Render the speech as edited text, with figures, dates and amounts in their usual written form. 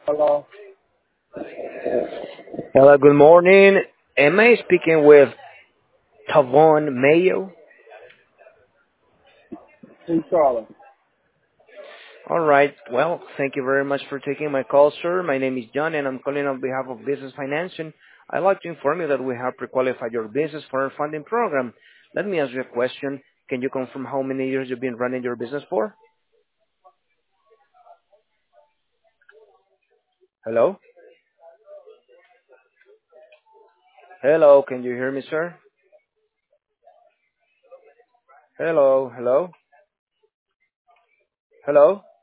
Hello. Hello, good morning. Am I speaking with Tavon Mayo? Who's calling? All right. Well, thank you very much for taking my call, sir. My name is John, and I'm calling on behalf of Business Financing. I'd like to inform you that we have pre-qualified your business for our funding program. Let me ask you a question. Can you confirm how many years you've been running your business for? Hello? Hello, can you hear me, sir? Hello, hello, hello?